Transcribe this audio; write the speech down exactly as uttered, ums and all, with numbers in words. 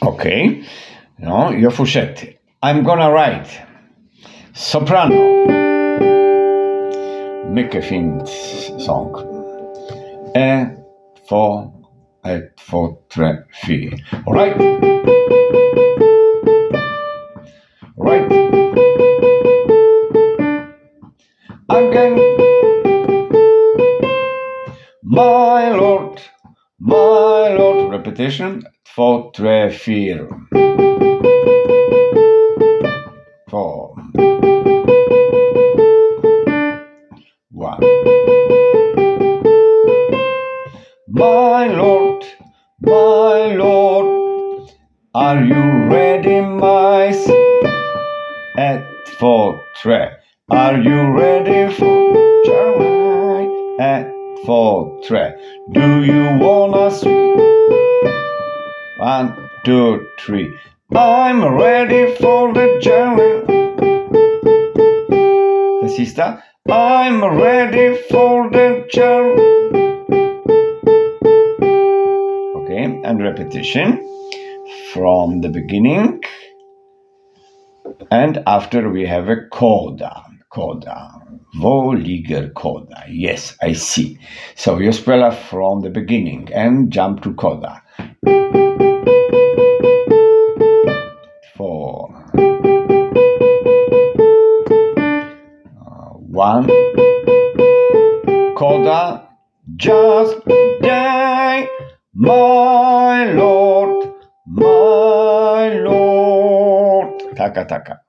Ok, no, io falsetto. I'm gonna write. Soprano. Mycket fint sång. En, två, ett, två, tre, fyra. All right. Right. Again. My Lord, my Lord. Repetition. Två, tre, fyra. Four. One. My Lord, my Lord, are you ready, my s- Ett, två, tre. Are you ready for journey? Ett, två, tre. Do you wanna see? One, two, three. I'm ready for the journey. The sister. I'm ready for the journey. Okay, and repetition from the beginning. And after we have a coda. Coda. Wo ligger coda? Yes, I see. So you spell it from the beginning and jump to coda. Four. Uh, one. Coda. Just die, my Lord, my Lord. Taka taka.